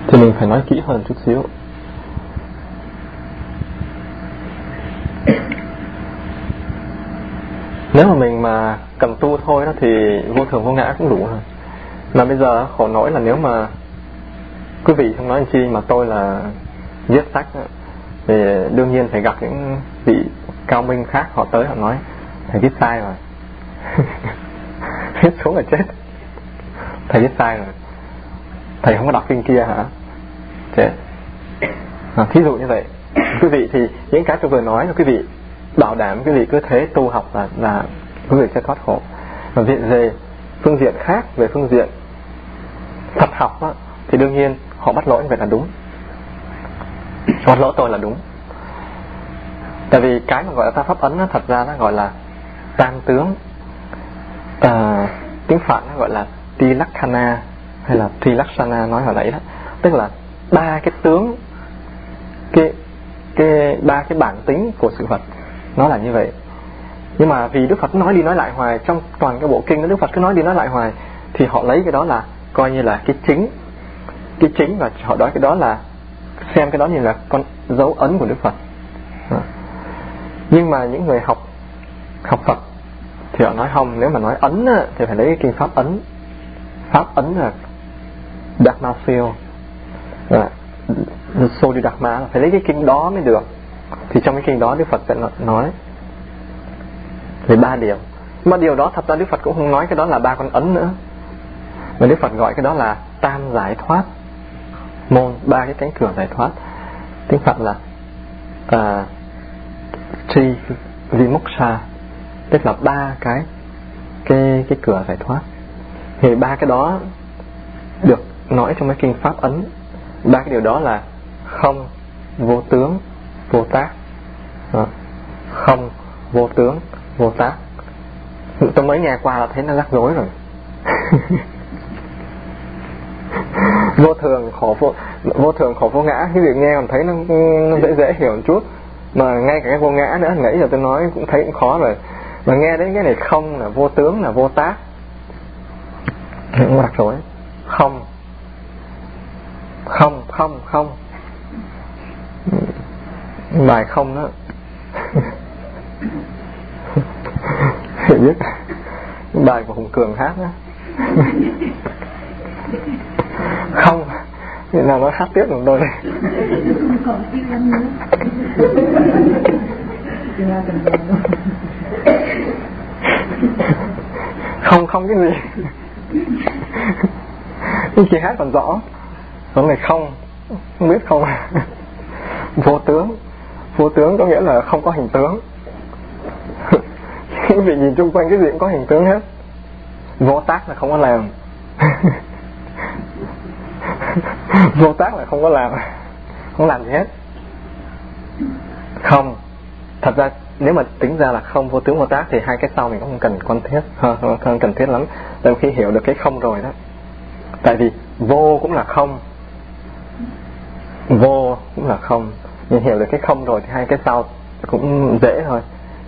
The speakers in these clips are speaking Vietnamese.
thì mình phải nói kỹ hơn chút xíu. Nếu mà mình mà cần tu thôi đó thì vô thường vô ngã cũng đủ rồi. Mà bây giờ khổ nỗi là nếu mà quý vị không nói chi mà tôi là viết sách đó, thì đương nhiên phải gặp những vị cao minh khác, họ tới họ nói thầy viết sai rồi. Viết xuống là chết. Thầy viết sai rồi, thầy không có đọc kinh kia hả? Chết. Thí dụ như vậy. Quý vị thì những cái tôi vừa nói là quý vị bảo đảm quý vị cứ thế tu học là quý vị sẽ thoát khổ. Và về phương diện khác, về phương diện Phật học đó, thì đương nhiên họ bắt lỗi như vậy là đúng. Bắt lỗi tôi là đúng. Tại vì cái mà gọi là tam pháp ấn đó, thật ra nó gọi là tam tướng. Tiếng Phạn nó gọi là Tilakkana hay là Trilaksana nói hồi nãy đó. Tức là ba cái tướng, ba cái bản tính của sự vật. Nó là như vậy. Nhưng mà vì Đức Phật nói đi nói lại hoài, trong toàn cái bộ kinh đó Đức Phật cứ nói đi nói lại hoài, thì họ lấy cái đó là coi như là cái chính, và họ nói cái đó là xem cái đó như là con dấu ấn của Đức Phật. Nhưng mà những người học Phật thì họ nói không, nếu mà nói ấn á, thì phải lấy cái kinh pháp ấn. Pháp ấn là Dharma Seal, Sodi Dharma, là phải lấy cái kinh đó mới được. Thì trong cái kinh đó Đức Phật sẽ nói về 3 điều. Mà điều đó thật ra Đức Phật cũng không nói cái đó là 3 con ấn nữa, mà Đức Phật gọi cái đó là tam giải thoát môn, 3 cái cánh cửa giải thoát. Tiếng Phật là Tri Vimoksha, tức là 3 cái cửa giải thoát. Thì 3 cái đó được nói trong cái kinh pháp ấn. 3 cái điều đó là không, vô tướng, vô tác. Không, vô tướng, vô tác. Tôi mới nghe qua là thấy nó rắc rối rồi. Vô thường khổ vô ngã, cái việc nghe còn thấy nó dễ hiểu một chút, mà ngay cả cái vô ngã nữa, nãy giờ tôi nói cũng thấy cũng khó rồi. Mà nghe đến cái này không, là vô tướng, là vô tác, cũng rắc rối. Không bài không đó. Biết bài của Hùng Cường hát đó. Không thì nào nó hát tiếp được tôi đây. Không cái gì. Nhưng chị hát còn rõ. Còn này không biết không. Vô tướng có nghĩa là không có hình tướng. Quý vị nhìn chung quanh cái gì cũng có hình tướng hết. Vô tác là không có làm. Vô tác là không có làm, không làm gì hết. Không, thật ra nếu mà tính ra là không, vô tướng, vô tác thì hai cái sau mình cũng không cần quan thiết, không cần thiết lắm. Tại khi hiểu được cái không rồi đó, tại vì vô cũng là không, nhưng hiểu được cái không rồi thì hai cái sau cũng dễ thôi.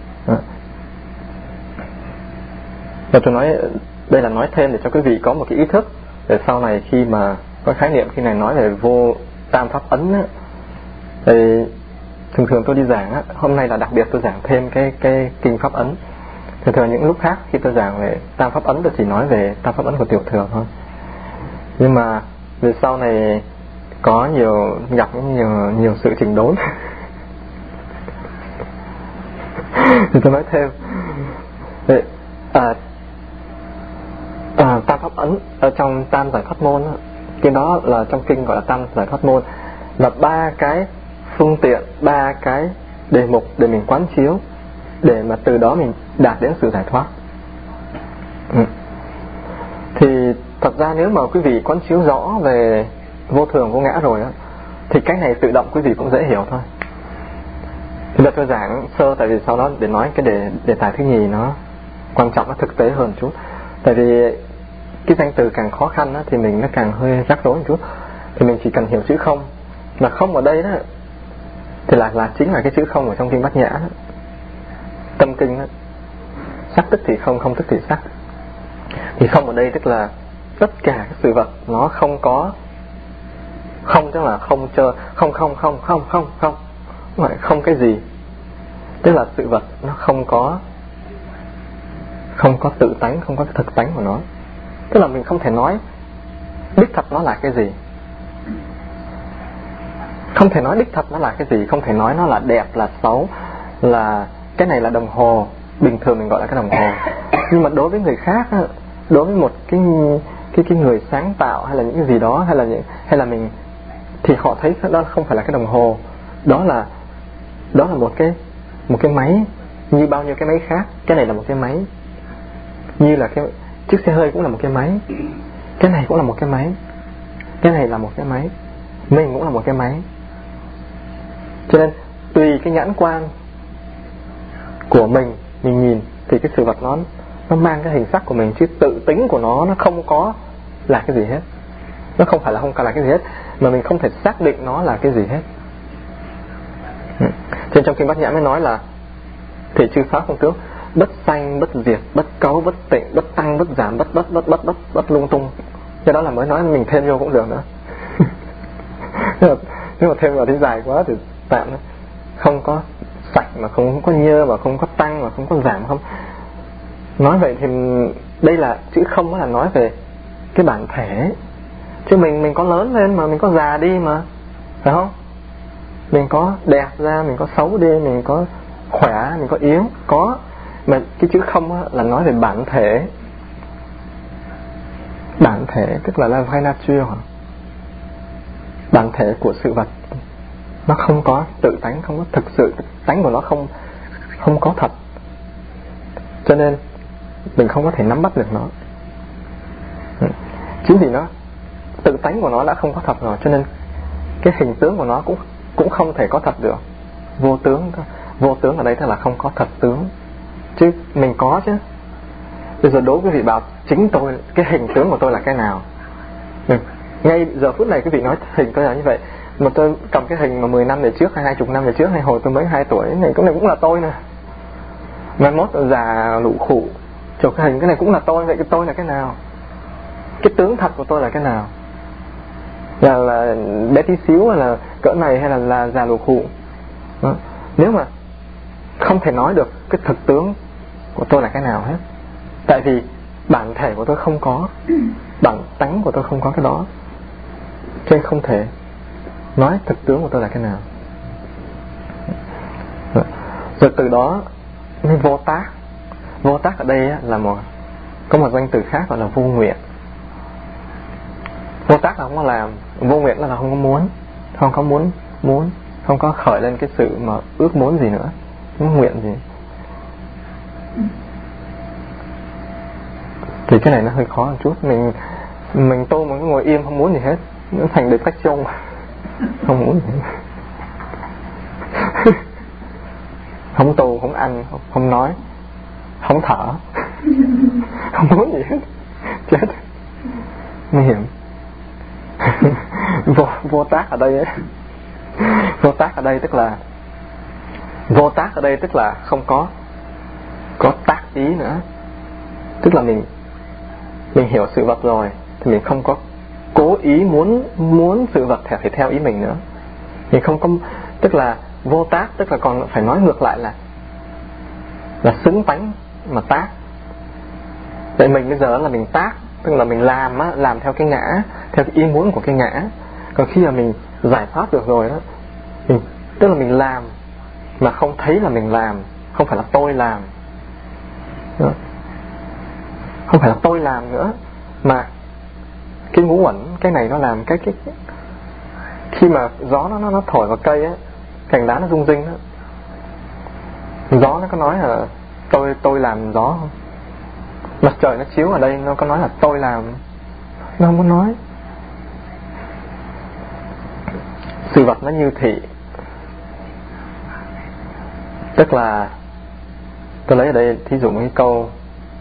Và tôi nói đây là nói thêm để cho quý vị có một cái ý thức để sau này khi mà có khái niệm khi này nói về vô tam pháp ấn á, thì thường tôi đi giảng á, hôm nay là đặc biệt tôi giảng thêm cái kinh pháp ấn. Thường những lúc khác khi tôi giảng về tam pháp ấn tôi chỉ nói về tam pháp ấn của tiểu thừa thôi. Nhưng mà về sau này có gặp nhiều sự chỉnh đốn thì tôi nói thêm. Tam pháp ấn ở trong tam giải thoát môn đó, cái đó là trong kinh gọi là tam giải thoát môn, là 3 cái phương tiện, 3 cái đề mục để mình quán chiếu, để mà từ đó mình đạt đến sự giải thoát. Thì thật ra nếu mà quý vị quán chiếu rõ về vô thường vô ngã rồi đó, thì cái này tự động quý vị cũng dễ hiểu thôi. Thì đợt tôi giảng sơ, tại vì sau đó để nói cái đề tài thứ nhì nó quan trọng, nó thực tế hơn chút. Tại vì cái danh từ càng khó khăn đó, thì mình nó càng hơi rắc rối một chút. Thì mình chỉ cần hiểu chữ không. Mà không ở đây đó thì là chính là cái chữ không ở trong kinh Bát Nhã đó, tâm kinh đó. Sắc tức thì không, không tức thì sắc. Thì không ở đây tức là tất cả các sự vật nó không có Không tức là không chơi, không không cái gì, tức là sự vật nó không có tự tánh, không có cái thực tánh của nó. Tức là mình không thể nói đích thật nó là cái gì, không thể nói đích thật nó là cái gì, không thể nói nó là đẹp, là xấu, là cái này là đồng hồ, bình thường mình gọi là cái đồng hồ. Nhưng mà đối với người khác, đối với một cái người sáng tạo hay là những cái gì đó, hay là mình, thì họ thấy đó không phải là cái đồng hồ, đó là một cái máy như bao nhiêu cái máy khác. Cái này là một cái máy, như là cái chiếc xe hơi cũng là một cái máy, cái này cũng là một cái máy, cái này là một cái máy, mình cũng là một cái máy. Cho nên tùy cái nhãn quan của mình nhìn thì cái sự vật nó mang cái hình sắc của mình, chứ tự tính của nó không có là cái gì hết. Nó không phải là không là cái gì hết, mà mình không thể xác định nó là cái gì hết. Trên trong kinh Bát Nhã mới nói là thì chư pháp không tướng, bất sanh, bất diệt, bất cấu, bất tịnh, bất tăng, bất giảm, bất lung tung. Cái đó là mới nói, mình thêm vô cũng được nữa. Nhưng mà thêm vào thì dài quá thì tạm. Không có sạch mà không có nhơ, mà không có tăng mà không có giảm, không. Nói vậy thì đây là chữ không, là nói về cái bản thể. Chứ mình có lớn lên mà, mình có già đi mà, phải không? Mình có đẹp ra, mình có xấu đi, mình có khỏe, mình có yếu, có. Mà cái chữ không là nói về bản thể. Bản thể tức là la vraie nature, bản thể của sự vật. Nó không có tự tánh, không có thực sự, tánh của nó không có thật. Cho nên mình không có thể nắm bắt được nó. Chính vì nó tự tánh của nó đã không có thật rồi, cho nên cái hình tướng của nó cũng không thể có thật được. Vô tướng. Vô tướng ở đây tức là không có thật tướng. Chứ mình có chứ. Bây giờ đố quý vị bảo chính tôi, cái hình tướng của tôi là cái nào? Ngay giờ phút này quý vị nói hình tôi là như vậy, mà tôi cầm cái hình mà 10 năm về trước hay 20 năm về trước, hay hồi tôi mới 2 tuổi này, cái này cũng là tôi nè. Mai mốt già lụ khụ chụp cái hình, cái này cũng là tôi. Vậy cái tôi là cái nào? Cái tướng thật của tôi là cái nào? Là bé tí xíu, hay là cỡ này, hay là già lụ khụ? Nếu mà không thể nói được cái thực tướng của tôi là cái nào hết, tại vì bản thể của tôi không có, bản tánh của tôi không có cái đó, cho nên không thể nói thực tướng của tôi là cái nào. Rồi từ đó mới vô tác. Vô tác ở đây là có một danh từ khác gọi là vô nguyện. Vô tác là không có làm, vô nguyện là không có muốn, không có muốn, không có khởi lên cái sự mà ước muốn gì nữa, không có nguyện gì. Thì cái này nó hơi khó một chút. Mình tu mà ngồi im không muốn gì hết, nó thành được cách chung, không muốn gì hết. Không tu, không ăn, không nói, không thở, không muốn gì hết, chết, nguy hiểm. Vô tác ở đây ấy. Vô tác ở đây tức là không có tác ý nữa. Tức là mình hiểu sự vật rồi thì mình không có cố ý muốn sự vật phải theo ý mình nữa. Mình không có, tức là vô tác, tức là còn phải nói ngược lại là xứng tánh mà tác. Vậy mình bây giờ là mình tác, tức là mình làm theo cái ngã, theo cái ý muốn của cái ngã. Còn khi mà mình giải thoát được rồi đó, tức là mình làm mà không thấy là mình làm, không phải là tôi làm đó. Không phải là tôi làm nữa, mà cái ngũ uẩn, cái này nó làm cái khi mà gió nó thổi vào cây á, cành lá nó rung rinh á, gió nó có nói là tôi làm gió không? Mặt trời nó chiếu ở đây nó có nói là tôi làm? Nó không có nói. Sự vật nó như thị, tức là tôi lấy ở đây thí dụ cái câu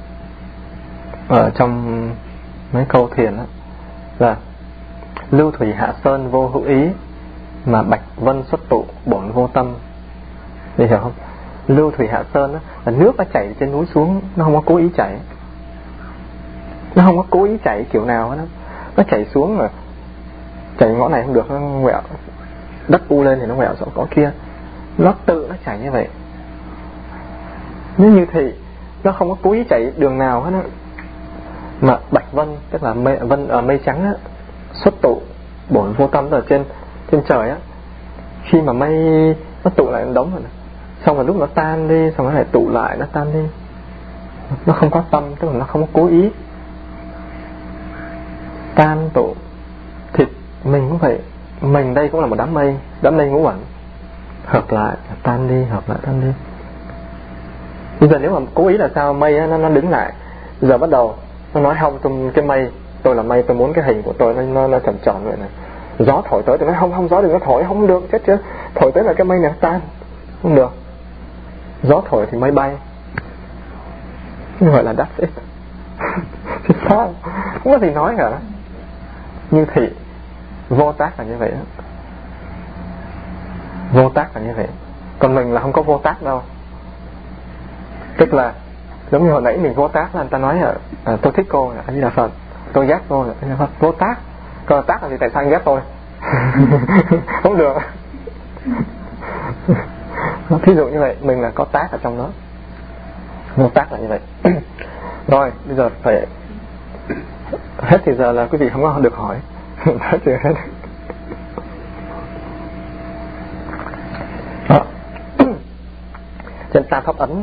ở trong mấy câu thiền đó, là lưu thủy hạ sơn vô hữu ý, mà bạch vân xuất tụ bổn vô tâm. Để hiểu không? Lưu thủy hạ sơn đó, là nước nó chảy trên núi xuống, nó không có cố ý chảy, nó không có cố ý chảy kiểu nào đó, nó chảy xuống mà chảy ngõ này không được, nó quẹo đất u lên thì nó quẹo chỗ kia, nó tự nó chảy như vậy. Nếu như thì nó không có cố ý chạy đường nào hết á, mà bạch vân tức là mây trắng á, xuất tụ bổn vô tâm ở trên trời á, khi mà mây nó tụ lại nó đóng rồi, xong rồi lúc nó tan đi, xong rồi nó lại tụ lại, nó tan đi, nó không có tâm, tức là nó không có cố ý tan tụ. Thì mình cũng vậy, mình đây cũng là một đám mây ngũ uẩn, hợp lại tan đi, hợp lại tan đi. Bây giờ nếu mà cố ý là sao, mây nó đứng lại, giờ bắt đầu nó nói không, trong cái mây, tôi là mây, tôi muốn cái hình của tôi nó tròn tròn vậy này. Gió thổi tới, tôi nói không gió đừng có thổi, không được, chết chưa, thổi tới là cái mây này tan, không được. Gió thổi thì mây bay, như vậy là that's it. Sao không có gì nói cả. Như thị vô tác là như vậy đó. Vô tác là như vậy. Còn mình là không có vô tác đâu. Tức là giống như hồi nãy mình vô tác là người ta nói là tôi thích cô là Di Đà Phật, tôi ghét cô là Di Đà Phật, vô tác. Còn tác là gì, tại sao anh ghét tôi? Không được. Thí dụ như vậy, mình là có tác ở trong đó. Vô tác là như vậy. Rồi, bây giờ phải hết thì giờ là quý vị không có được hỏi. Nói chuyện hết. Trên tam pháp ấn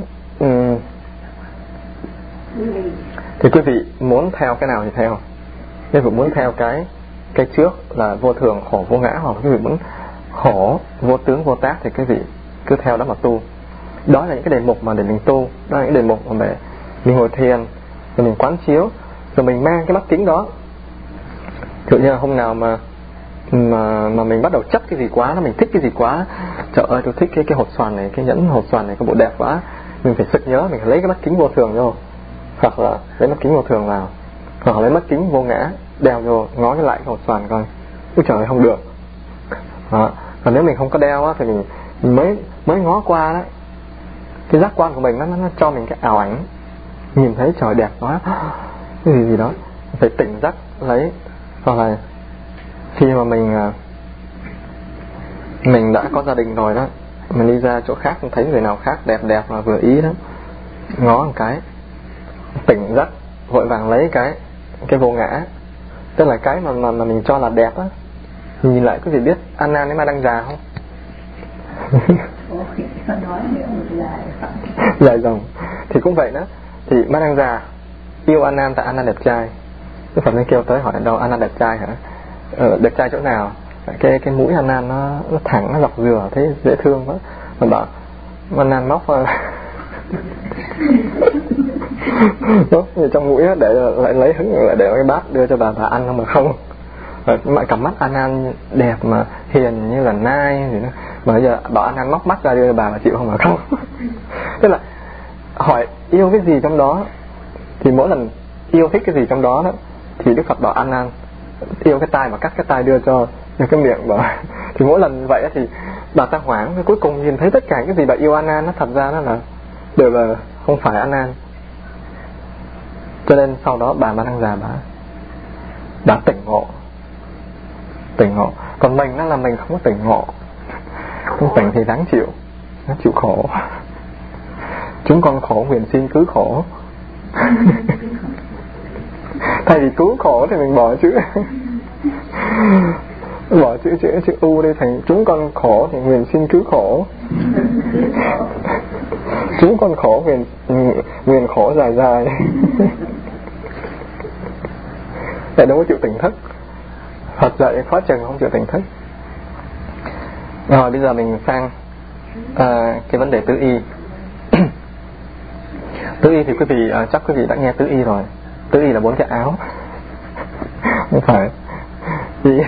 thì quý vị muốn theo cái nào thì theo. Nếu quý vị muốn theo cái trước là vô thường khổ vô ngã, hoặc quý vị muốn khổ vô tướng vô tác thì quý vị cứ theo đó mà tu. Đó là những cái đề mục mà để mình tu, đó là những đề mục mà để mình ngồi thiền, rồi mình quán chiếu, rồi mình mang cái mắt kính đó. Tự nhiên là hôm nào mà mình bắt đầu chấp cái gì quá, mình thích cái gì quá, trời ơi tôi thích cái hột xoàn này, cái nhẫn hột xoàn này có bộ đẹp quá, mình phải sực nhớ, mình phải lấy cái mắt kính vô thường vô, hoặc là lấy mắt kính vô thường vào, hoặc là lấy mắt kính vô ngã đeo vô, ngó cái lại cái hột xoàn coi, ôi trời ơi không được. Đó. Còn nếu mình không có đeo á, thì mình mới ngó qua đó, cái giác quan của mình nó cho mình cái ảo ảnh, nhìn thấy trời đẹp quá, cái gì đó, phải tỉnh giấc lấy. Hoặc là khi mà mình đã có gia đình rồi đó, mình đi ra chỗ khác thấy người nào khác đẹp mà vừa ý đó, ngó một cái, tỉnh giấc vội vàng lấy cái vô ngã, tức là cái mà mình cho là đẹp á. Nhìn lại quý vị biết An Nan ấy mà đang già không? Dài dòng thì cũng vậy đó. Thì mà đang già yêu An Nan tại An Nan đẹp trai, Đức Phật nên kêu tới hỏi đâu An Nan đẹp trai hả? Đẹp trai chỗ nào? Cái mũi An Nan nó thẳng, nó dọc dừa, thấy dễ thương quá. Mà bảo An Nan móc móc trong mũi để lại lấy hứng, lại để cái bát đưa cho bà ăn không mà không. Mà cặp mắt An Nan đẹp mà hiền như là nai gì đó, mà bây giờ bảo An Nan móc mắt ra đưa cho bà mà chịu không mà không. Tức là hỏi yêu cái gì trong đó, thì mỗi lần yêu thích cái gì trong đó thì Đức Phật bảo An Nan yêu cái tai mà cắt cái tai đưa cho cái miệng bảo. Thì mỗi lần vậy thì bà ta hoảng, cuối cùng nhìn thấy tất cả cái gì bà yêu An Nan nó thật ra nó là đều là không phải An Nan. Cho nên sau đó bà đang già, bà tỉnh ngộ. Còn mình là mình không có tỉnh ngộ, không tỉnh thì đáng chịu, nó chịu khổ. Chúng con khổ nguyện xin cứ khổ. Thay vì cứu khổ thì mình bỏ chữ u đi thành chúng con khổ thì nguyện xin cứ khổ. Chúng con khổ nguyện khổ dài dài. Để đâu có chịu tỉnh thức. Phật dạy khó chừng không chịu tỉnh thức. Rồi bây giờ mình sang cái vấn đề tứ y. Tứ y thì quý vị chắc quý vị đã nghe tứ y rồi. Tứ y là 4 cái áo. Không phải. Thì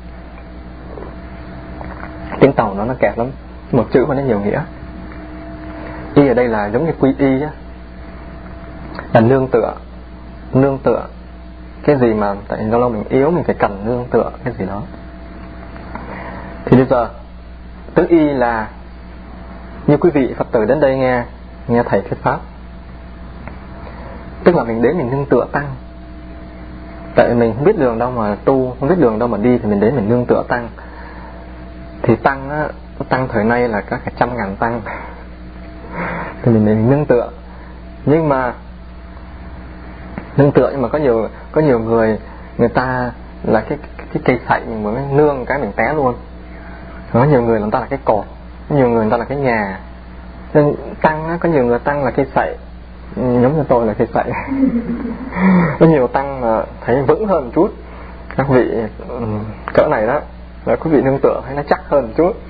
tiếng Tàu nó kẹt lắm, một chữ mà nó nhiều nghĩa. Y ở đây là giống như quy y á, là nương tựa cái gì mà tại lâu lâu mình yếu, mình phải cần nương tựa cái gì đó. Thì bây giờ tứ y là như quý vị Phật tử đến đây nghe thầy thuyết pháp, tức là mình đến mình nương tựa tăng. Tại vì mình không biết đường đâu mà tu, không biết đường đâu mà đi, thì mình đến mình nương tựa tăng. Thì tăng á, tăng thời nay là có cả 100.000 tăng thì mình nương tựa. Nhưng mà có nhiều người ta là cái cây sậy, mình mới nương cái mình té luôn. Có nhiều người ta là cái cột, có nhiều người ta là cái nhà. Nên tăng á, có nhiều người tăng là cây sậy, giống như tôi là cây sậy. Có nhiều tăng mà thấy vững hơn một chút. Các vị cỡ này đó là quý vị nương tựa thấy nó chắc hơn một chút.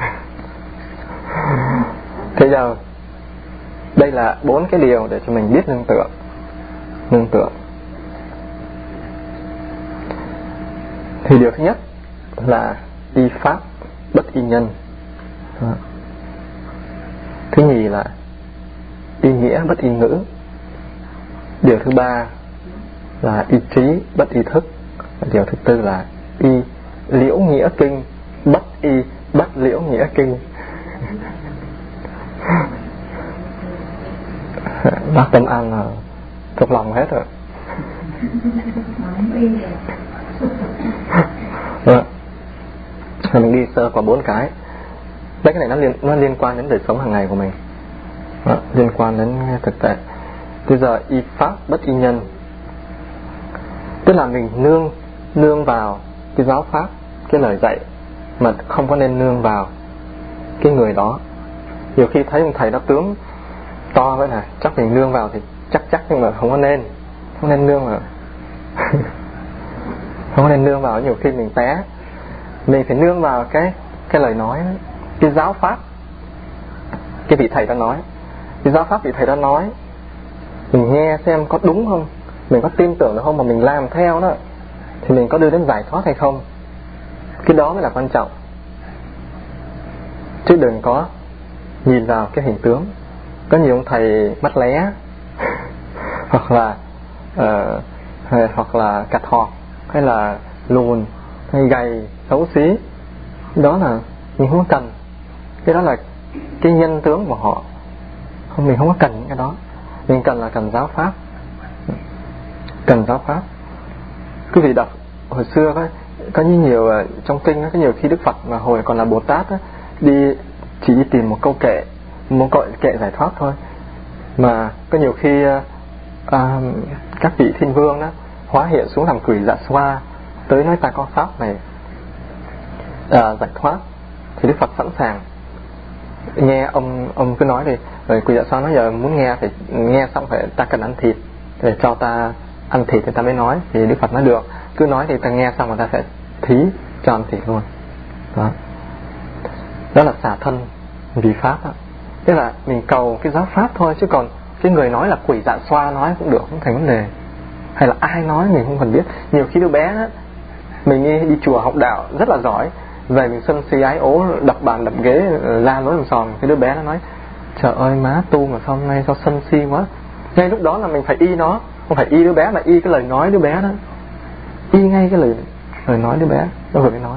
Thế giờ đây là 4 cái điều để cho mình biết nương tựa. Nương tựa thì điều thứ nhất là y pháp bất y nhân. Thứ nhì là y nghĩa bất y ngữ. Điều thứ ba là y trí bất y thức. Điều thứ tư là y liễu nghĩa kinh bất y bất liễu nghĩa kinh. Bác Tâm An là thuộc lòng hết rồi. Mình đi sơ qua 4 cái. Đấy, cái này nó liên quan đến đời sống hàng ngày của mình. Đó, liên quan đến thực tế. Bây giờ y pháp bất y nhân, tức là mình nương vào cái giáo pháp, cái lời dạy, mà không có nên nương vào cái người đó. Nhiều khi thấy ông thầy đó tướng to vậy này, chắc mình nương vào thì chắc, nhưng mà không nên nương vào. Không nên nương vào, nhiều khi mình té. Mình phải nương vào cái lời nói, cái giáo pháp, cái vị thầy đó nói, cái giáo pháp vị thầy đó nói, mình nghe xem có đúng không, mình có tin tưởng được không, mà mình làm theo đó thì mình có đưa đến giải thoát hay không. Cái đó mới là quan trọng, chứ đừng có nhìn vào cái hình tướng. Có nhiều ông thầy mắt lé hoặc là cạch họp, hay là lùn, hay gầy, xấu xí. Đó là mình không có cần. Cái đó là cái nhân tướng của họ, mình không có cần những cái đó. Mình cần giáo pháp. Cần giáo pháp. Quý vị đọc hồi xưa có nhiều trong kinh, có nhiều khi Đức Phật mà hồi còn là Bồ Tát á, chỉ đi tìm một câu kệ, kệ giải thoát thôi, mà có nhiều khi các vị thiên vương đó hóa hiện xuống làm quỷ dạ xoa, tới nói ta có pháp này giải thoát, thì Đức Phật sẵn sàng nghe. Ông cứ nói đi, rồi quỷ dạ xoa nói giờ muốn nghe, phải nghe xong phải ta cần ăn thịt, để cho ta ăn thịt thì ta mới nói. Thì Đức Phật nói được, cứ nói thì ta nghe xong rồi ta sẽ thí cho ăn thịt luôn. Đó là xả thân vì pháp đó. Tức là mình cầu cái giáo pháp thôi, chứ còn cái người nói là quỷ dạ xoa nói cũng được, không thành vấn đề. Hay là ai nói mình không cần biết. Nhiều khi đứa bé đó, mình đi chùa học đạo rất là giỏi, về mình sân si ái ố, đập bàn đập ghế, la lối làm sòn. Cái đứa bé nó nói trời ơi má tu mà sao hôm nay sao sân si quá. Ngay lúc đó là mình phải y nó, không phải y đứa bé mà y cái lời nói đứa bé đó. Y ngay cái lời nói đứa bé nó vừa mới nói.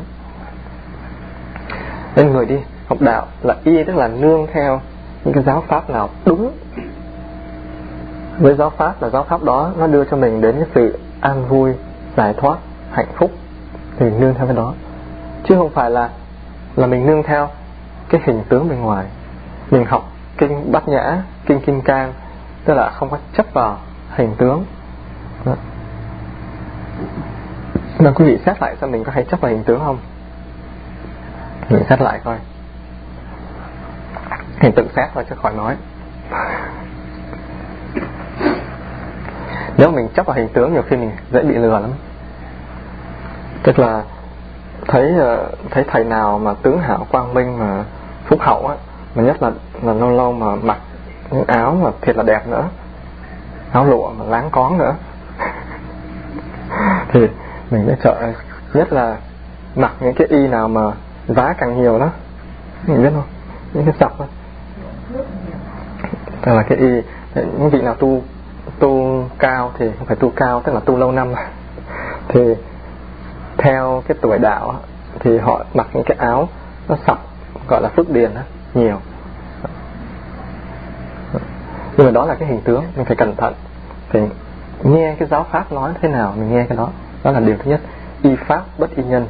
Nên người đi học đạo là y, tức là nương theo những cái giáo pháp nào đúng với giáo pháp, là giáo pháp đó nó đưa cho mình đến cái sự an vui, giải thoát, hạnh phúc, thì mình nương theo cái đó. Chứ không phải là mình nương theo cái hình tướng bên ngoài. Mình học kinh Bát Nhã, kinh Kim Cang, tức là không có chấp vào hình tướng. Mà quý vị xét lại xem mình có hay chấp vào hình tướng không? Mình xét lại coi. Mình tự xét thôi chứ khỏi nói. Nếu mình chấp vào hình tướng, nhiều khi mình dễ bị lừa lắm. Tức là thấy thầy nào mà tướng hảo quang minh mà phúc hậu á, mà nhất là lâu lâu mà mặc những áo mà thiệt là đẹp nữa, áo lụa mà láng cón nữa thì mình sẽ sợ. Nhất là mặc những cái y nào mà giá càng nhiều đó, mình biết không, những cái sọc đó. Tức là cái y, những vị nào tu cao thì không phải tu cao, tức là tu lâu năm thì theo cái tuổi đạo thì họ mặc những cái áo nó sọc, gọi là phước điền đó, nhiều. Nhưng mà đó là cái hình tướng, mình phải cẩn thận, phải nghe cái giáo pháp nói thế nào mình nghe cái đó. Đó là điều thứ nhất, y pháp bất y nhân.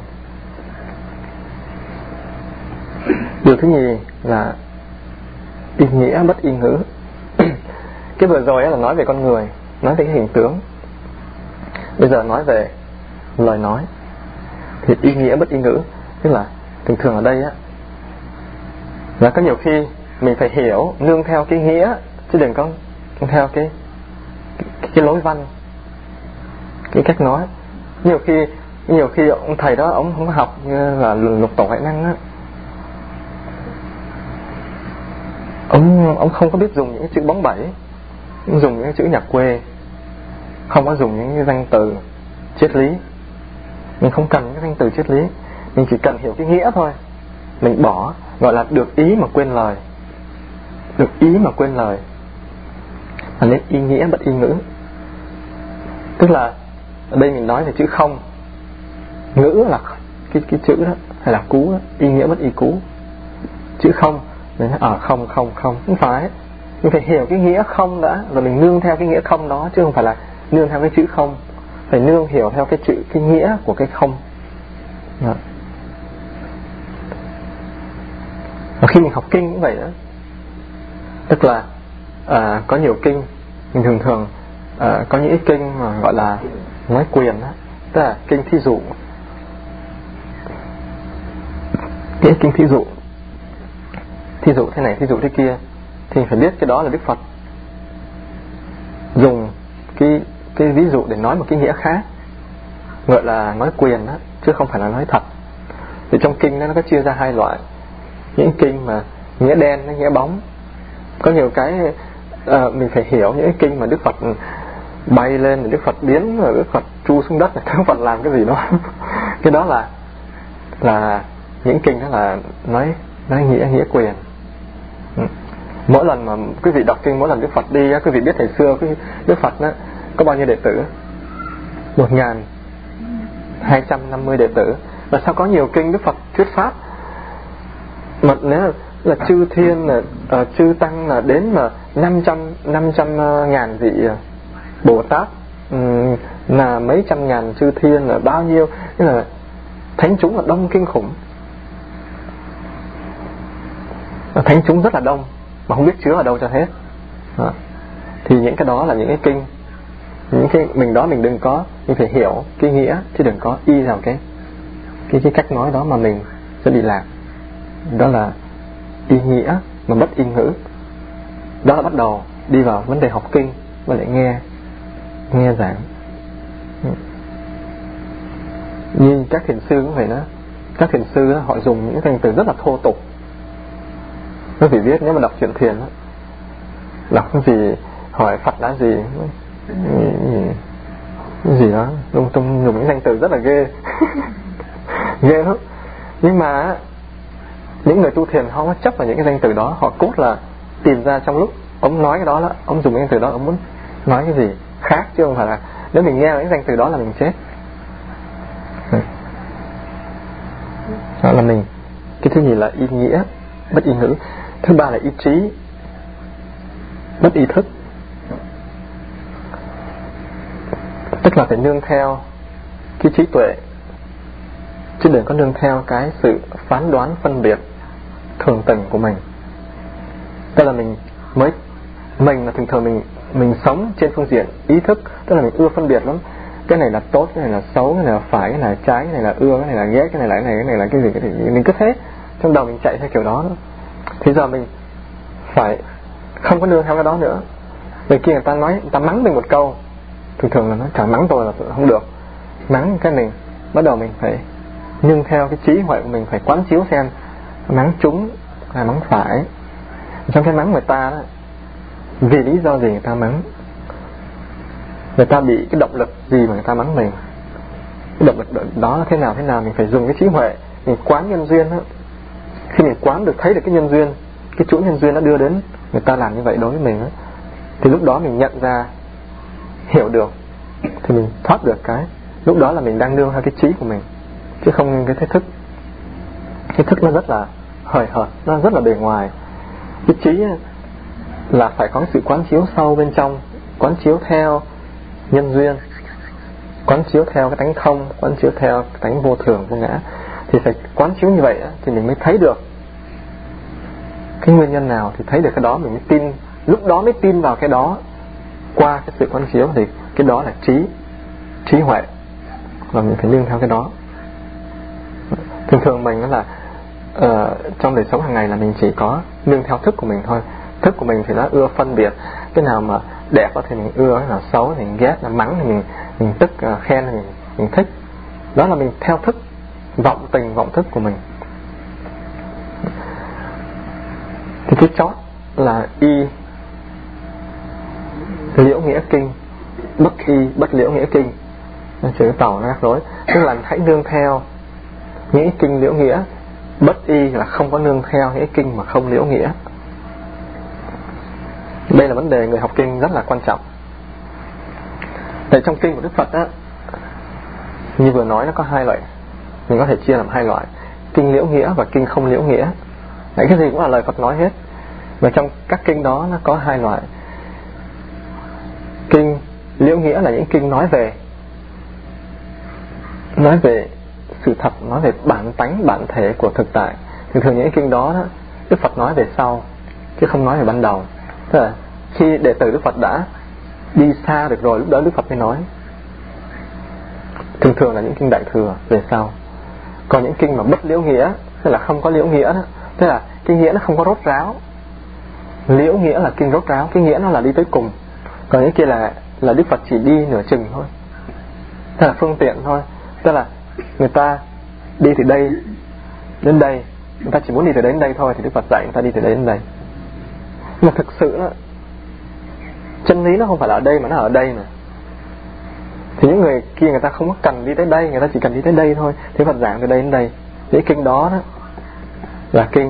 Điều thứ nhì là y nghĩa bất y ngữ. Cái vừa rồi là nói về con người, nói về cái hình tướng. Bây giờ nói về lời nói thì y nghĩa bất y ngữ. Tức là thường thường ở đây là có nhiều khi mình phải hiểu nương theo cái nghĩa, chứ đừng có theo cái lối văn, cái cách nói. Nhiều khi ông thầy đó ông không học như là Lục Tổ Huệ Năng á, ông không có biết dùng những cái chữ bóng bẩy, dùng những cái chữ nhạc quê, không có dùng những cái danh từ triết lý. Mình không cần cái danh từ triết lý, mình chỉ cần hiểu cái nghĩa thôi. Mình bỏ, gọi là được ý mà quên lời. Được ý mà quên lời là nên y nghĩa bất y ngữ. Tức là ở đây mình nói về chữ không. Ngữ là cái chữ đó, hay là cú đó, y nghĩa bất y cú. Chữ không, mình nói không. Không phải. Mình phải hiểu cái nghĩa không đã, rồi mình nương theo cái nghĩa không đó, chứ không phải là nương theo cái chữ không. Phải nương hiểu theo cái nghĩa của cái không. Đó. Và khi mình học kinh cũng vậy đó. Tức là có nhiều kinh, mình thường có những cái kinh mà gọi là nói quyền đó. Tức là kinh thí dụ. Cái kinh thí dụ thế này, thí dụ thế kia, thì phải biết cái đó là Đức Phật dùng cái ví dụ để nói một cái nghĩa khác, gọi là nói quyền đó, chứ không phải là nói thật. Thì trong kinh nó có chia ra hai loại. Những kinh mà nghĩa đen, nghĩa bóng. Có nhiều cái mình phải hiểu những cái kinh mà Đức Phật bay lên, Đức Phật biến, rồi Đức Phật tru xuống đất, Đức Phật làm cái gì đó. Cái đó là những kinh đó là nói nghĩa quyền. Mỗi lần mà quý vị đọc kinh, mỗi lần Đức Phật đi, quý vị biết thời xưa Đức Phật đó, có bao nhiêu đệ tử? 1250 đệ tử. Và sao có nhiều kinh Đức Phật thuyết pháp mà nếu là chư thiên, là chư tăng, là đến mà 500 ngàn vị Bồ Tát, là mấy trăm ngàn chư thiên, là bao nhiêu, tức là thánh chúng là đông kinh khủng. Thánh chúng rất là đông mà không biết chứa ở đâu cho hết. Thì những cái đó là những cái kinh, những cái mình đó mình đừng có, mình phải hiểu cái nghĩa, chứ đừng có y vào cái cách nói đó mà mình sẽ bị lạc. Đó là y nghĩa mà bất y ngữ. Đó là bắt đầu đi vào vấn đề học kinh và lại nghe giảng. Như các thiền sư cũng vậy đó. Các thiền sư đó, họ dùng những danh từ rất là thô tục. Quý vị biết nếu mà đọc truyện thiền đó, đọc cái gì hỏi Phật đã gì đó, lung tung dùng những danh từ rất là ghê. Ghê lắm. Nhưng mà những người tu thiền họ không chấp vào những cái danh từ đó. Họ cốt là tìm ra trong lúc ông nói cái đó, ông dùng cái danh từ đó, ông muốn nói cái gì khác, chứ không phải là nếu mình nghe những danh từ đó là mình chết. Đó là mình. Cái thứ nhì là ý nghĩa bất ý ngữ. Thứ ba là ý trí bất ý thức. Tức là phải nương theo cái trí tuệ, chứ đừng có nương theo cái sự phán đoán phân biệt thường tình của mình. Tức là mình là thường mình sống trên phương diện ý thức. Tức là mình ưa phân biệt lắm. Cái này là tốt, cái này là xấu, cái này là phải, cái này là trái, cái này là ưa, cái này là ghét, cái này là cái gì, mình cứ thế. Trong đầu mình chạy theo kiểu đó. Thì giờ mình phải không có nương theo cái đó nữa. Người kia người ta mắng mình một câu, thường là nó chẳng mắng tôi là không được. Mắng cái mình, bắt đầu mình phải nương theo cái trí huệ của mình, phải quán chiếu xem mắng trúng hay mắng phải. Trong cái mắng người ta đó, vì lý do gì người ta mắng, người ta bị cái động lực gì mà người ta mắng mình, cái động lực đó thế nào mình phải dùng cái trí huệ, mình quán nhân duyên đó. Khi mình quán được, thấy được cái nhân duyên, cái chuỗi nhân duyên nó đưa đến người ta làm như vậy đối với mình đó, thì lúc đó mình nhận ra, hiểu được, thì mình thoát được cái. Lúc đó là mình đang nương theo cái trí của mình, chứ không cái thức. Cái thức nó rất là hời hợt, nó rất là bề ngoài. Cái trí là phải có sự quán chiếu sâu bên trong, quán chiếu theo nhân duyên, quán chiếu theo cái tánh không, quán chiếu theo cái tánh vô thường vô ngã. Thì phải quán chiếu như vậy thì mình mới thấy được cái nguyên nhân nào, thì thấy được cái đó mình mới tin, lúc đó mới tin vào cái đó. Qua cái sự quán chiếu thì cái đó là trí huệ, và mình phải nương theo cái đó. Thường thường mình là trong đời sống hàng ngày là mình chỉ có nương theo thức của mình thôi. Thức của mình thì nó ưa phân biệt cái nào mà đẹp thì mình ưa, cái nào xấu thì mình ghét, là mắng thì mình tức, khen thì mình thích. Đó là mình theo thức, vọng tình, vọng thức của mình. Thì cái chót là y liễu nghĩa kinh, bất y bất liễu nghĩa kinh. Chữ tàu nó rắc rối. Tức là hãy nương theo những kinh liễu nghĩa. Bất y là không có nương theo những kinh mà không liễu nghĩa. Đây là vấn đề người học kinh rất là quan trọng. Tại trong kinh của Đức Phật á, như vừa nói, nó có hai loại. Mình có thể chia làm hai loại: kinh liễu nghĩa và kinh không liễu nghĩa. Đấy, cái gì cũng là lời Phật nói hết. Và trong các kinh đó nó có hai loại. Kinh liễu nghĩa là những kinh nói về sự thật, nói về bản tánh, bản thể của thực tại. Thường những kinh đó Đức Phật nói về sau, chứ không nói về ban đầu. Tức là khi đệ tử Đức Phật đã đi xa được rồi, lúc đó Đức Phật mới nói. Thường là những kinh Đại Thừa về sau. Còn những kinh mà bất liễu nghĩa, tức là không có liễu nghĩa đó, tức là cái nghĩa nó không có rốt ráo. Liễu nghĩa là kinh rốt ráo, cái nghĩa nó là đi tới cùng. Còn những kia là Đức Phật chỉ đi nửa chừng thôi, tức là phương tiện thôi. Tức là người ta đi từ đây đến đây, người ta chỉ muốn đi từ đến đây thôi, thì Đức Phật dạy người ta đi từ đây đến đây. Nhưng mà thực sự đó, chân lý nó không phải là ở đây mà nó ở đây mà. Thì những người kia người ta không có cần đi tới đây, người ta chỉ cần đi tới đây thôi. Thì Phật giảng từ đây đến đây. Những kinh đó là kinh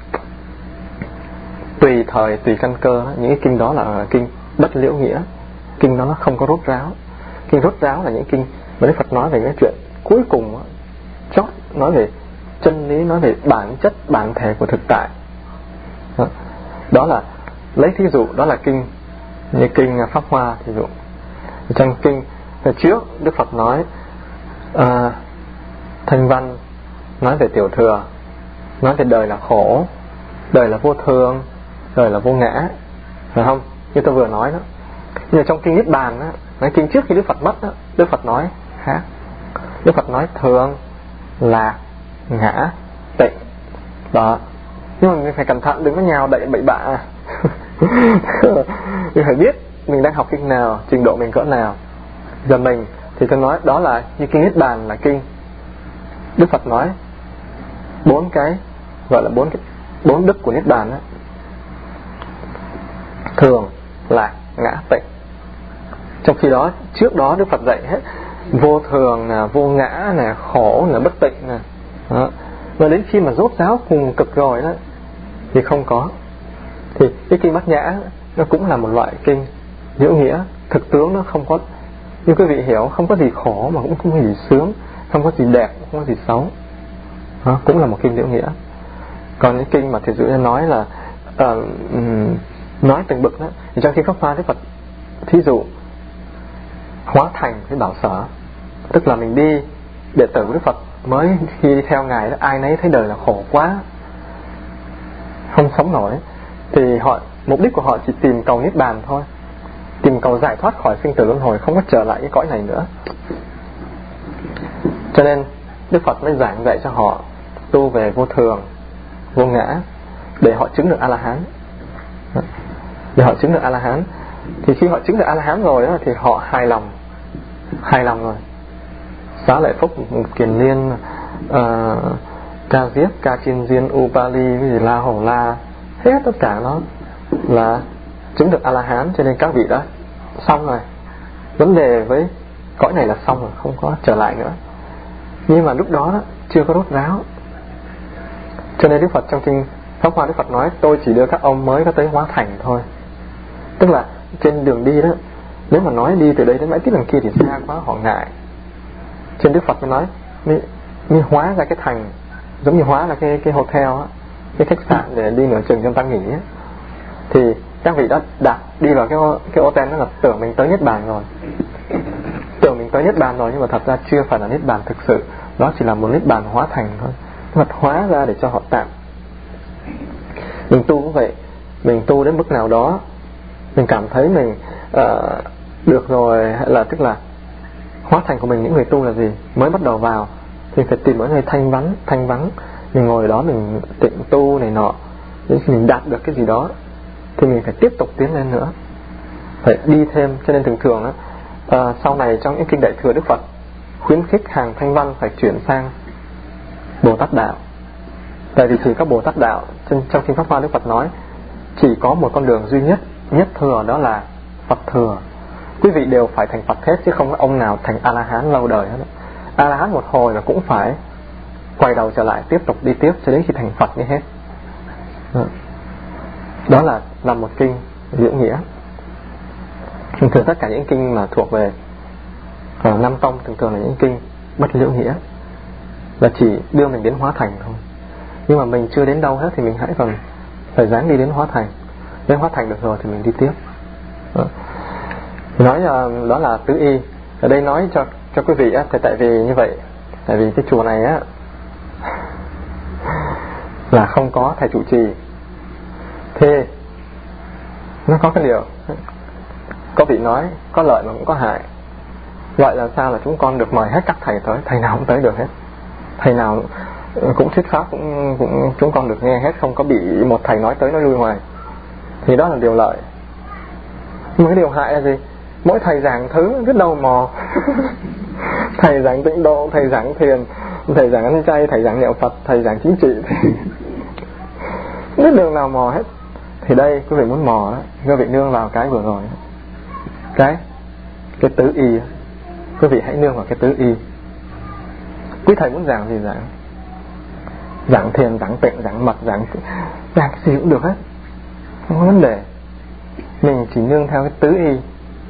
tùy thời, tùy căn cơ đó. Những kinh đó là kinh bất liễu nghĩa. Kinh đó nó không có rốt ráo. Kinh rốt ráo là những kinh mà Đức Phật nói về cái chuyện cuối cùng đó, chót nói về chân lý, nói về bản chất, bản thể của thực tại. Đó là lấy thí dụ, đó là kinh như kinh Pháp Hoa. Thí dụ trong kinh trước Đức Phật nói Thanh Văn nói về tiểu thừa, nói về đời là khổ, đời là vô thường, đời là vô ngã, phải không? Như tôi vừa nói đó. Nhưng mà trong kinh Niết Bàn đó, nói kinh trước khi Đức Phật mất đó, Đức Phật nói khác. Đức Phật nói thường, lạc, ngã, tịnh. Đó. Nhưng mà mình phải cẩn thận, đừng có nhào đậy bậy bạ. Mình phải biết mình đang học kinh nào, trình độ mình cỡ nào. Giờ mình thì tôi nói đó là như kinh Niết Bàn là kinh Đức Phật nói 4 cái, gọi là 4 đức của Niết Bàn đó. Thường, lạc, ngã, tịnh. Trong khi đó trước đó Đức Phật dạy hết vô thường nè, vô ngã nè, khổ nè, bất tịnh nè. Và đến khi mà rốt ráo cùng cực rồi đó thì không có. Thì cái kinh Bát Nhã nó cũng là một loại kinh liễu nghĩa. Thực tướng nó không có, như quý vị hiểu, không có gì khổ mà cũng không có gì sướng, không có gì đẹp, không có gì xấu. Cũng là một kinh liễu nghĩa. Còn những kinh mà thầy dụ nói là nói từng bậc đó, thì trong khi Pháp Hoa Đức Phật thí dụ hóa thành với bảo sở. Tức là mình đi, đệ tử của Đức Phật mới khi đi theo Ngài đó, ai nấy thấy đời là khổ quá, không sống nổi, thì mục đích của họ chỉ tìm cầu Niết Bàn thôi, tìm cầu giải thoát khỏi sinh tử luân hồi, không có trở lại cái cõi này nữa. Cho nên Đức Phật mới giảng dạy cho họ tu về vô thường, vô ngã, để họ chứng được A-la-hán. Để họ chứng được A-la-hán. Thì khi họ chứng được A-la-hán rồi đó, thì họ hài lòng rồi. Xá Lợi Phúc, Kiền Liên, Ca Diếp, Ca Chiên Diên, Upali, cái gì La Hổ La, hết tất cả nó là chứng được A-la-hán. Cho nên các vị đó xong rồi, vấn đề với cõi này là xong rồi, không có trở lại nữa. Nhưng mà lúc đó chưa có rốt ráo. Cho nên Đức Phật trong kinh Pháp Hoa Đức Phật nói tôi chỉ đưa các ông mới có tới hóa thành thôi. Tức là trên đường đi đó, nếu mà nói đi từ đây đến mãi tiếp đằng kia thì xa quá, họ ngại. Trên Đức Phật mới nói mới hóa ra cái thành, giống như hóa ra cái hotel á, cái khách sạn để đi nửa chừng cho ta nghỉ á. Thì các vị đã đặt đi vào cái hotel đó là tưởng mình tới Niết Bàn rồi, tưởng mình tới Niết Bàn rồi, nhưng mà thật ra chưa phải là Niết Bàn thực sự. Đó chỉ là một Niết Bàn hóa thành thôi, mà hóa ra để cho họ tạm. Mình tu cũng vậy. Mình tu đến mức nào đó, mình cảm thấy mình được rồi, hay là tức là hóa thành của mình. Những người tu là gì? Mới bắt đầu vào thì phải tìm một nơi thanh vắng, mình ngồi đó mình tịnh tu này nọ. Đến khi mình đạt được cái gì đó thì mình phải tiếp tục tiến lên nữa, phải đi thêm. Cho nên thường đó, sau này trong những kinh Đại Thừa, Đức Phật khuyến khích hàng thanh văn phải chuyển sang Bồ Tát đạo. Tại vì chỉ có Bồ Tát đạo, trong kinh Pháp Hoa Đức Phật nói chỉ có một con đường duy nhất thừa, đó là Phật thừa. Quý vị đều phải thành Phật hết, chứ không có ông nào thành A-la-hán lâu đời hết. A-la-hán một hồi là cũng phải quay đầu trở lại, tiếp tục đi tiếp cho đến khi thành Phật như hết. Đó là một kinh Liễu Nghĩa. Thường tất cả những kinh mà thuộc về Nam Tông thường là những kinh bất liễu nghĩa, là chỉ đưa mình đến hóa thành thôi. Nhưng mà mình chưa đến đâu hết thì mình hãy còn phải ráng đi đến hóa thành. Đến hóa thành được rồi thì mình đi tiếp. Nói đó là tứ y. Ở đây nói cho quý vị á, tại vì như vậy, tại vì cái chùa này á là không có thầy trụ trì, thì nó có cái điều có vị nói có lợi mà cũng có hại. Lợi là sao? Là chúng con được mời hết các thầy tới, thầy nào cũng tới được hết, thầy nào cũng thuyết pháp cũng chúng con được nghe hết, không có bị một thầy nói tới nói lui hoài. Thì đó là điều lợi. Nhưng mà cái điều hại là gì? Mỗi thầy giảng thứ rất đầu mò thầy giảng tịnh độ, thầy giảng thiền, thầy giảng ăn chay, thầy giảng niệm Phật, thầy giảng chính trị, biết đường nào mò hết. Thì đây quý vị muốn mò đó, quý vị nương vào cái vừa rồi, cái tứ y. Quý vị hãy nương vào cái tứ y. Quý thầy muốn giảng gì giảng, giảng thiền, giảng tịnh, giảng mật, giảng cái gì cũng được hết, không có vấn đề. Mình chỉ nương theo cái tứ y.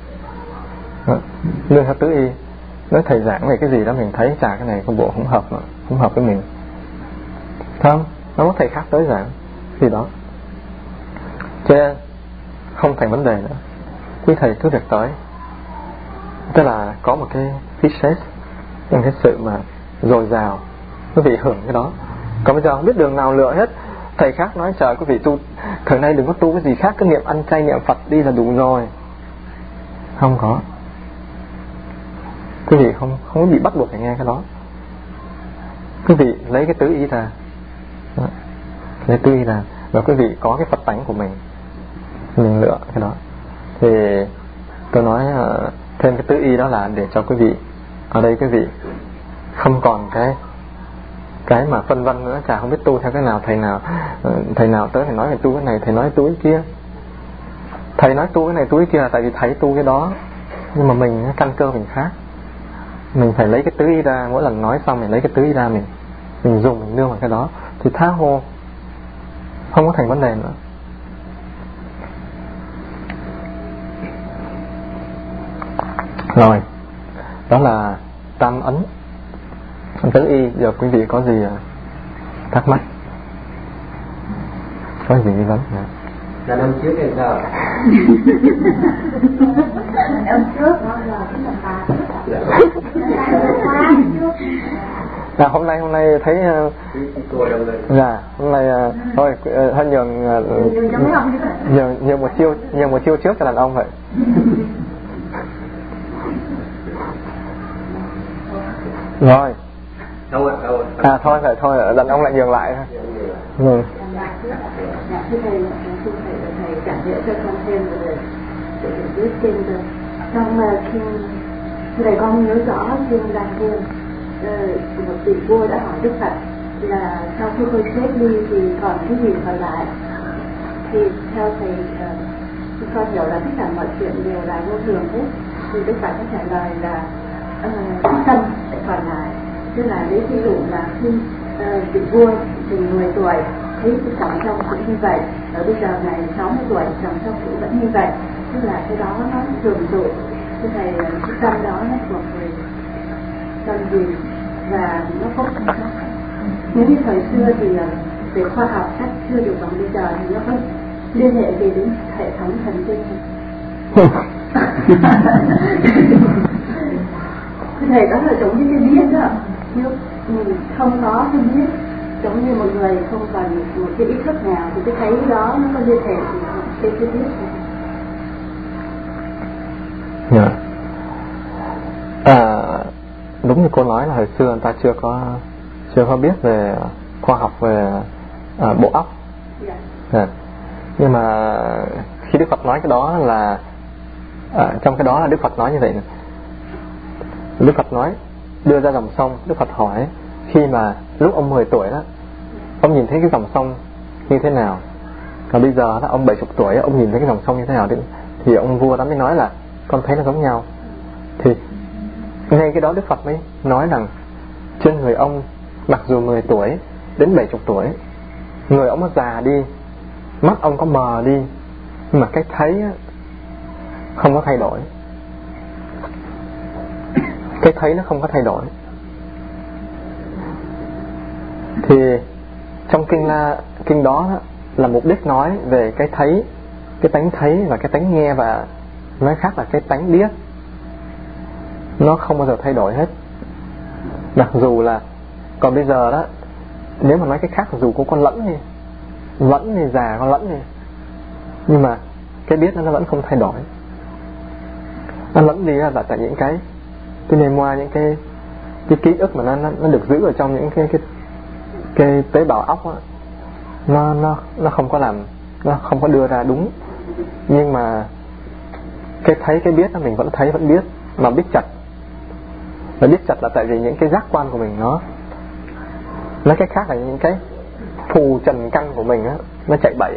Nương theo tứ y. Nếu thầy giảng về cái gì đó mình thấy chả cái này con bộ không hợp với mình, không, nó có thầy khác tới giảng gì đó, cho nên không thành vấn đề nữa. Quý thầy cứ việc tới, tức là có một cái success, những cái sự mà dồi dào, quý vị hưởng cái đó. Còn bây giờ không biết đường nào lựa hết. Thầy khác nói trời quý vị tu thời nay đừng có tu cái gì khác, cứ niệm ăn chay niệm Phật đi là đủ rồi. Không có. Quý vị không có bị bắt buộc phải nghe cái đó. Quý vị lấy cái tứ ý ra, lấy tứ ý ra, và quý vị có cái Phật tánh của mình lựa cái đó. Thì tôi nói thêm cái tứ y đó là để cho quý vị ở đây quý vị không còn cái mà phân vân nữa, chả không biết tu theo cái nào. Thầy nào tới thầy nói thầy tu cái này, thầy nói tu cái kia. Thầy nói tu cái này tu cái kia là tại vì thầy tu cái đó, nhưng mà mình căn cơ mình khác. Mình phải lấy cái tứ y ra, mỗi lần nói xong mình lấy cái tứ y ra, mình dùng, mình nương vào cái đó thì tha hồ, không có thành vấn đề nữa. Rồi, đó là tam ấn tứ y. Giờ quý vị có gì thắc mắc, có gì nghi vấn? Là năm trước hay sao? Năm trước nó là cái là bà. Hôm nay thấy dạ hôm nay thôi hơi nhường một chiêu trước cho đàn ông vậy. Rồi. Thôi vậy thôi, đàn ông lại nhường lại thôi. Thầy cảm nhận cho con thêm về biết kinh rồi. Trong khi này con nhớ rõ kinh Đăng Thiên, một vị vua đã hỏi Đức Phật là sau khi tôi chết đi thì còn cái gì còn lại. Thì theo thầy con hiểu là tất cả mọi chuyện đều là vô thường hết. Thì Đức Phật có trả lời là tâm sẽ còn lại. Tức là lấy ví dụ là khi vị vua thì 10 tuổi thấy chồng trong cũng như vậy, ở bây giờ này 60 tuổi chồng trong cũng vẫn như vậy, tức là cái đó nó thường trụ. Cái tâm đó nó thuộc về tâm gì và nó không có. Nếu như thời xưa thì về khoa học cách chưa được bằng bây giờ thì nó có liên hệ về đến hệ thống thần kinh. Cái thầy đó là giống như cái biết đó, chứ không có cái biết, giống như một người không cần một cái ý thức nào thì cái thấy đó nó có liên hệ thì cái biết này. Yeah. Đúng như cô nói là hồi xưa người ta chưa có biết về khoa học về bộ óc. Yeah. Nhưng mà khi Đức Phật nói cái đó là trong cái đó là Đức Phật nói như vậy này. Đức Phật nói đưa ra dòng sông, Đức Phật hỏi khi mà lúc ông 10 tuổi đó, ông nhìn thấy cái dòng sông như thế nào, và bây giờ đó, ông 70 tuổi ông nhìn thấy cái dòng sông như thế nào, thì ông vua đó mới nói là con thấy nó giống nhau. Thì ngay cái đó Đức Phật mới nói rằng trên người ông mặc dù 10 tuổi đến 70 tuổi, người ông nó già đi, mắt ông có mờ đi, nhưng mà cái thấy không có thay đổi. Cái thấy nó không có thay đổi. Thì trong kinh đó là mục đích nói về cái thấy, cái tánh thấy và cái tánh nghe, và nói khác là cái tánh biết, nó không bao giờ thay đổi hết. Mặc dù là còn bây giờ đó, nếu mà nói cái khác, dù cô con lẫn đi già con lẫn đi, nhưng mà cái biết nó vẫn không thay đổi. Nó lẫn đi là tại những cái memoir, những cái ký ức mà nó được giữ ở trong những cái tế bào óc đó. Nó không có làm, nó không có đưa ra đúng. Nhưng mà cái thấy cái biết mình vẫn thấy vẫn biết, mà biết chặt. Và biết chặt là tại vì những cái giác quan của mình nó nói cách khác là những cái phù trần căn của mình á, nó chạy bậy.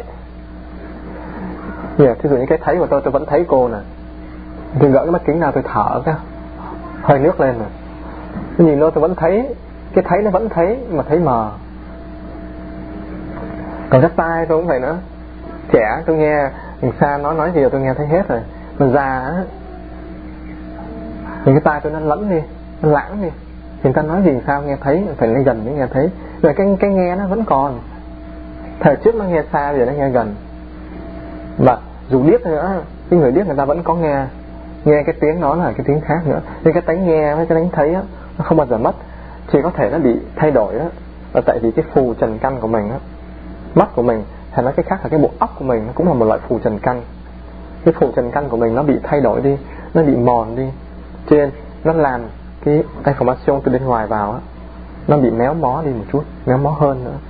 Thí dụ như cái thấy của tôi vẫn thấy cô nè, tôi gỡ cái mắt kính nào tôi thở cái hơi nước lên nè, tôi nhìn đâu tôi vẫn thấy, cái thấy nó vẫn thấy mà thấy mờ. Còn cái tai tôi cũng vậy nữa, trẻ tôi nghe đằng xa nói gì tôi nghe thấy hết rồi, mà già á thì cái tai tôi nó lẫn đi, nó lãng đi, người ta nói gì sao nghe thấy, phải lên gần mới nghe thấy. Rồi cái nghe nó vẫn còn, thời trước nó nghe xa, bây giờ nó nghe gần. Và dù biết nữa, cái người biết người ta vẫn có nghe cái tiếng đó là cái tiếng khác nữa. Nên cái tánh nghe với cái tánh thấy á, nó không bao giờ mất. Chỉ có thể nó bị thay đổi á, là tại vì cái phù trần căn của mình á, mắt của mình, hay nói cái khác là cái bộ óc của mình, nó cũng là một loại phù trần căn. Cái phù trần căn của mình nó bị thay đổi đi, nó bị mòn đi, trên nó làm cái information từ bên ngoài vào á, nó bị méo mó đi một chút, méo mó hơn nữa.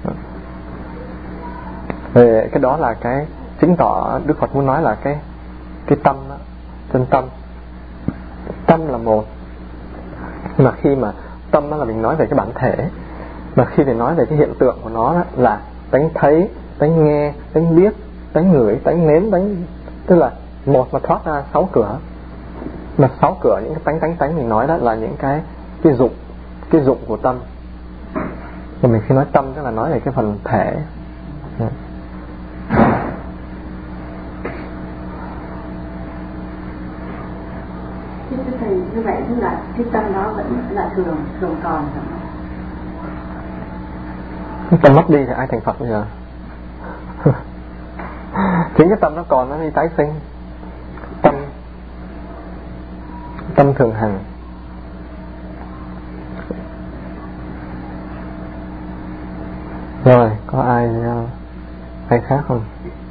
Về cái đó là cái chứng tỏ Đức Phật muốn nói là cái tâm đó, chân tâm. Tâm là một, mà khi mà tâm đó là mình nói về cái bản thể, mà khi mình nói về cái hiện tượng của nó đó, là tánh thấy, tánh nghe, tánh biết, tánh ngửi, tánh nếm, tức là một mà thoát ra 6 cửa. Mà 6 cửa những cái tánh mình nói đó là những cái dụng của tâm. Và mình khi nói tâm tức là nói về cái phần thể. Thưa thầy, như vậy tức là cái tâm đó vẫn là thường còn phải không? Cái tâm mất đi thì ai thành Phật bây giờ? Chính cái tâm nó còn, nó đi tái sinh. Tâm thường hằng. Rồi, có ai khác không?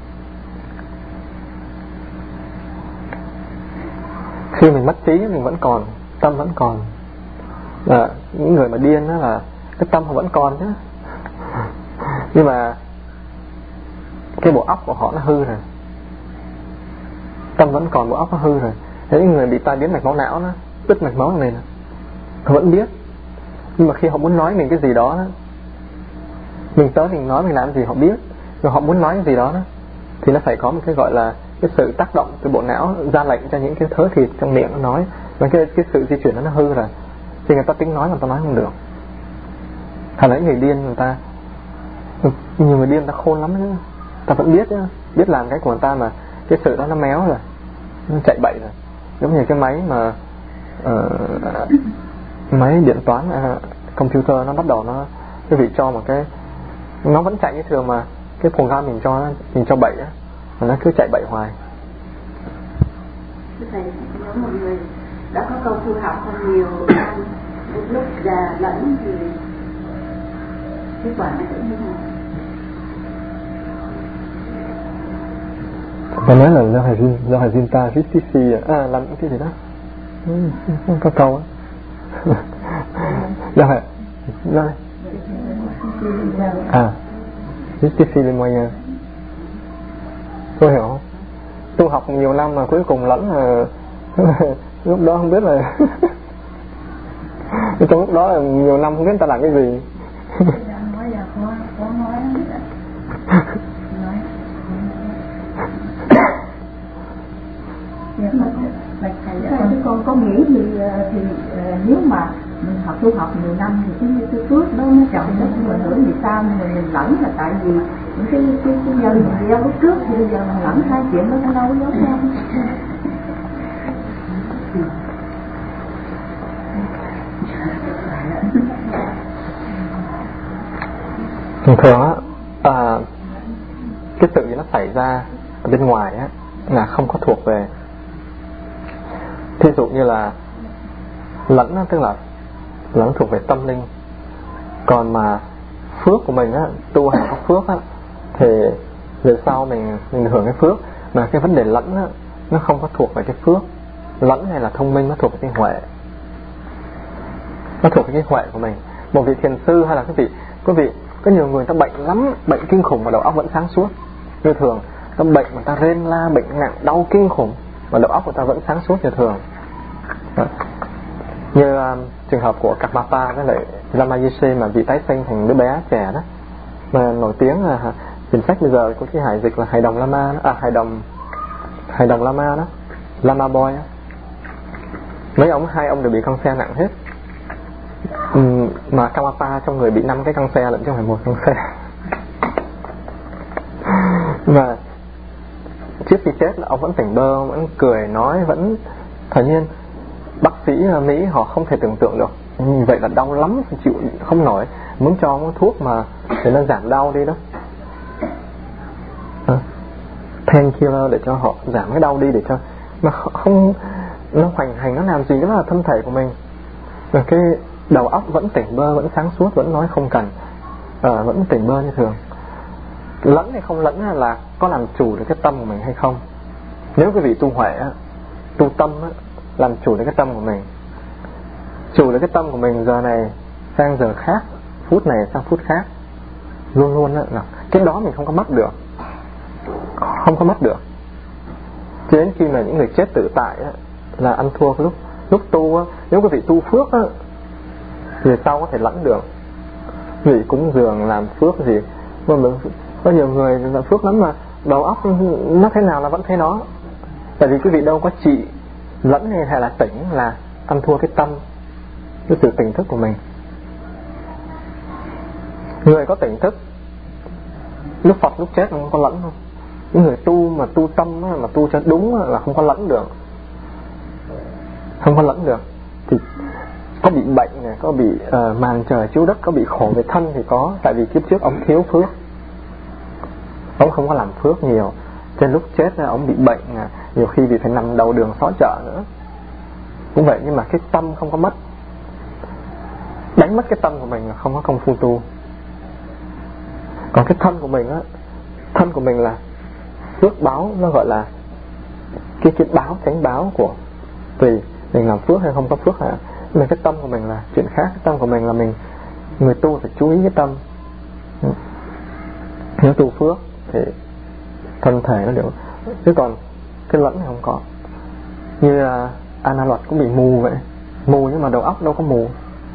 Khi mình mất trí mình vẫn còn, tâm vẫn còn. Những người mà điên đó là cái tâm họ vẫn còn chứ, nhưng mà cái bộ óc của họ nó hư rồi. Tâm vẫn còn, bộ óc nó hư rồi. Thế những người bị tai biến mạch máu não đó, đứt mạch máu này, họ vẫn biết. Nhưng mà khi họ muốn nói mình cái gì đó, mình tới mình nói mình làm gì họ biết. Rồi họ muốn nói cái gì đó, thì nó phải có một cái gọi là cái sự tác động từ bộ não ra lệnh cho những cái thớ thịt trong miệng nó nói. Và cái sự di chuyển nó hư rồi, thì người ta tính nói mà người ta nói không được. Thà lấy người điên nhiều người điên người ta khôn lắm chứ, ta vẫn biết chứ, biết làm cái của người ta mà cái sự đó nó méo rồi, nó chạy bậy rồi. Giống như cái máy mà máy điện toán computer nó bắt đầu nó cái vị cho một cái nó vẫn chạy như thường mà cái program mình cho bậy á, mà nó cứ chạy bậy hoài. Thầy, có một người đã có công tu học hơn nhiều năm, lúc già lẫn thì kết quả nó sẽ như thế nào? Tôi nói là do Hải Zinta viết CC làm cái gì đó có câu á do viết CC lên moyen. Tôi hiểu không? Tu học nhiều năm mà cuối cùng lẫn là lúc đó không biết là trong lúc đó là nhiều năm không biết người ta làm cái gì. Con có nghĩ thì nếu mà mình tu học nhiều năm thì cái phước đó nó trọng nó không ảnh hưởng gì sao, nhưng mà mình lẫn là tại vì những cái nhân mình gieo lúc trước thì bây giờ mình lẫn hai chuyện đó nó đâu có giống nhau. Thường á cái sự gì nó xảy ra ở bên ngoài á là không có thuộc về. Thí dụ như là lẫn á, tức là lẫn thuộc về tâm linh. Còn mà phước của mình á, tu hành có phước á, thì về sau mình hưởng cái phước. Mà cái vấn đề lẫn á, nó không có thuộc về cái phước. Lẫn hay là thông minh nó thuộc về cái huệ. Nó thuộc về cái huệ của mình. Một vị thiền sư hay là quý vị có nhiều người ta bệnh lắm, bệnh kinh khủng mà đầu óc vẫn sáng suốt. Như thường ta bệnh mà ta rên la, bệnh nặng, đau kinh khủng mà đầu óc của ta vẫn sáng suốt như thường. Như trường hợp của Karmapa với lại Ramayese mà bị tái sinh thành đứa bé trẻ đó, mà nổi tiếng là chính sách bây giờ có cái hải dịch là Hài Đồng Lama đó, Hài Đồng Lama đó, Lama Boy đó. Hai ông đều bị cancer nặng hết. Mà Karmapa trong người bị 5 cái cancer lẫn, chứ không phải 1 cancer. Mà trước khi chết là ông vẫn tỉnh bơ, vẫn cười nói, vẫn thản nhiên. Bác sĩ Mỹ họ không thể tưởng tượng được. Vậy là đau lắm, chịu không nổi, muốn cho ông thuốc mà để nó giảm đau đi đó, painkiller để cho họ giảm cái đau đi, để cho mà không nó hoành hành, nó làm gì đó là thân thể của mình. Và cái đầu óc vẫn tỉnh bơ, vẫn sáng suốt, vẫn nói không cần, vẫn tỉnh bơ như thường. Lẫn hay không lẫn là có làm chủ được cái tâm của mình hay không. Nếu quý vị tu huệ, tu tâm làm chủ được cái tâm của mình, chủ được cái tâm của mình giờ này sang giờ khác, phút này sang phút khác, luôn luôn là cái đó mình không có mất được, không có mất được. Cho đến khi mà những người chết tự tại là ăn thua. Lúc tu, nếu quý vị tu phước thì sau có thể lẫn được. Vì cúng dường làm phước gì mà có nhiều người làm phước lắm mà đầu óc nó thế nào là vẫn thế đó. Tại vì quý vị đâu có trị lẫn hay là tỉnh là ăn thua cái tâm, cái sự tỉnh thức của mình. Người có tỉnh thức lúc Phật lúc chết không có lẫn không. Những người tu mà tu tâm mà tu cho đúng là không có lẫn được, không có lẫn được. Thì có bị bệnh này, có bị màn trời chiếu đất, có bị khổ về thân thì có. Tại vì kiếp trước ông thiếu phước, ông không có làm phước nhiều, trên lúc chết ông bị bệnh, nhiều khi bị phải nằm đầu đường xó chợ nữa. Cũng vậy, nhưng mà cái tâm không có mất. Đánh mất cái tâm của mình là không có công phu tu. Còn cái thân của mình thân của mình là phước báo, nó gọi là cái báo, chánh báo của tùy mình làm phước hay không có phước hả. Nhưng mà cái tâm của mình là chuyện khác. Cái tâm của mình là người tu phải chú ý cái tâm. Nếu tu phước thì thân thể nó đều, chứ còn cái lẫn thì không có. Như Ana Luật cũng bị mù vậy, mù nhưng mà đầu óc đâu có mù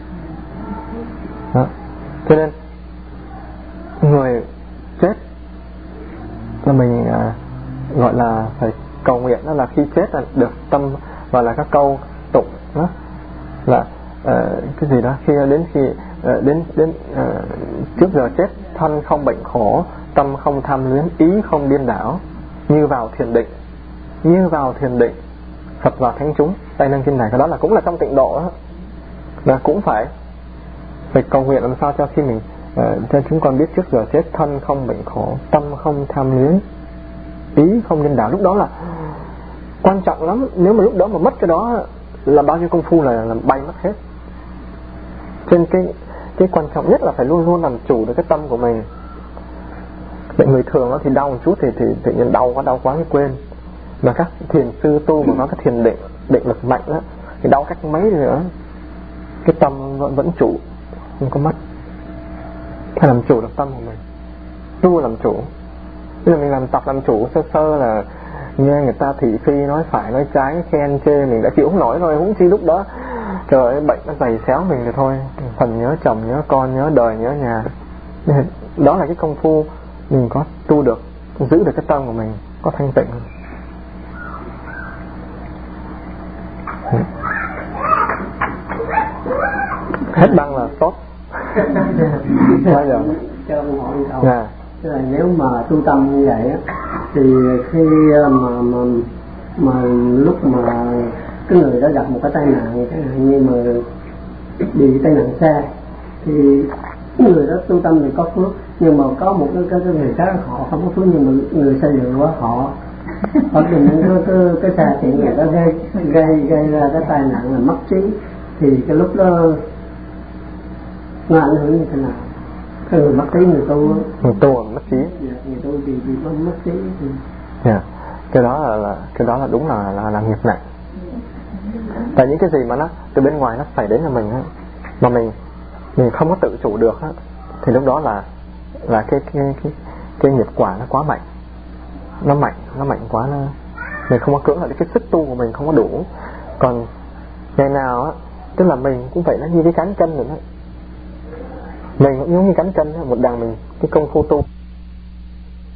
đó. Cho nên người chết là mình gọi là phải cầu nguyện, đó là khi chết là được tâm, gọi là các câu tụng đó, là cái gì đó, khi đến trước giờ chết, thân không bệnh khổ, tâm không tham luyến, ý không điên đảo, như vào thiền định, như vào thiền định, Phật vào thánh chúng, tay nâng kinh này. Cái đó là cũng là trong tịnh độ đó. Là cũng phải cầu nguyện làm sao cho khi mình cho chúng con biết trước giờ chết, thân không bệnh khổ, tâm không tham luyến, ý không điên đảo. Lúc đó là quan trọng lắm. Nếu mà lúc đó mà mất cái đó là bao nhiêu công phu là bay mất hết. Cho nên cái quan trọng nhất là phải luôn luôn làm chủ được cái tâm của mình. Bệnh người thường nó thì đau một chút thì tự nhiên đau quá cái quên. Mà các thiền sư tu mà có cái thiền định lực mạnh đó, thì đau cách mấy nữa cái tâm vẫn trụ, không có mất. Phải làm chủ được tâm của mình, tu làm chủ. Bây giờ mình làm chủ sơ là nghe người ta thị phi nói phải nói trái khen chê mình đã chịu không nổi rồi, huống chi lúc đó trời ơi bệnh nó dày xéo mình rồi thôi, phần nhớ chồng nhớ con nhớ đời nhớ nhà. Đó là cái công phu mình có tu được, giữ được cái tâm của mình có thanh tịnh. Hết băng là tốt. Bây giờ cho ông hỏi một câu. Tức là nếu mà tu tâm như vậy á, thì khi mà lúc mà cái người đó gặp một cái tai nạn, chẳng hạn như mà bị tai nạn xe, thì người đó tu tâm thì có phước, nhưng mà có một cái người khác họ không có phước, nhưng mà người say rượu quá họ định cái xe thì người đó gây ra cái tai nạn là mất trí, thì cái lúc đó nó ảnh hưởng như thế nào? Cái người mất trí, người tu mất trí, người tu bị mất trí thì... cái đó là đúng là nghiệp nặng. Tại những cái gì mà nó từ bên ngoài nó xảy đến là mình á, mà mình không có tự chủ được á, thì lúc đó là cái nghiệp quả nó quá mạnh, nó mạnh quá, mình không có cưỡng lại cái sức tu của mình không có đủ. Còn ngày nào á, tức là mình cũng vậy, nó như cái cán chân rồi đó, mình cũng giống như cán chân, một đằng mình cái công phu tu